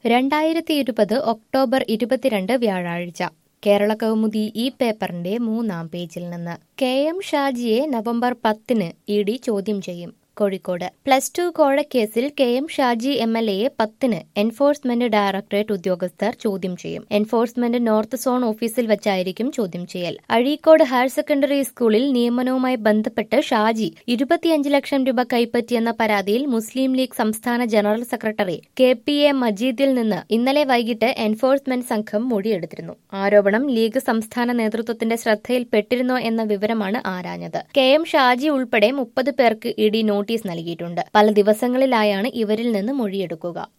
2020 October 22 വ്യാഴാഴ്ച കേരള കൗമുദി ഈ പേപ്പറിന്റെ 3-ാം പേജിൽ നിന്ന് കെ.എം. ഷാജിയെ നവംബർ 10-ന് ഇ.ഡി. ചോദ്യം ചെയ്യും. കോഴിക്കോട് +2 കോഴക്കേസിൽ കെ.എം. ഷാജി എം.എൽ.എയെ 10-ന് എൻഫോഴ്സ്മെന്റ് ഡയറക്ടറേറ്റ് ഉദ്യോഗസ്ഥർ ചോദ്യം ചെയ്യും. എൻഫോഴ്സ്മെന്റ് നോർത്ത് സോൺ ഓഫീസിൽ വച്ചായിരിക്കും ചോദ്യം ചെയ്യൽ. അഴീക്കോട് ഹയർ സെക്കൻഡറി സ്കൂളിൽ നിയമനവുമായി ബന്ധപ്പെട്ട് ഷാജി 25 ലക്ഷം രൂപ കൈപ്പറ്റിയെന്ന പരാതിയിൽ മുസ്ലിം ലീഗ് സംസ്ഥാന ജനറൽ സെക്രട്ടറി കെ.പി.എ. മജീദിൽ നിന്ന് ഇന്നലെ വൈകിട്ട് എൻഫോഴ്സ്മെന്റ് സംഘം മൊഴിയെടുത്തിരുന്നു. ആരോപണം ലീഗ് സംസ്ഥാന നേതൃത്വത്തിന്റെ ശ്രദ്ധയിൽപ്പെട്ടിരുന്നോ എന്ന വിവരമാണ് ആരാഞ്ഞത്. കെ.എം. ഷാജി ഉൾപ്പെടെ 30 പേർക്ക് ഇ.ഡി. നോട്ടീസ് നൽകിയിട്ടുണ്ട്. പല ദിവസങ്ങളിലായാണ് ഇവരിൽ നിന്ന് മൊഴിയെടുക്കുക.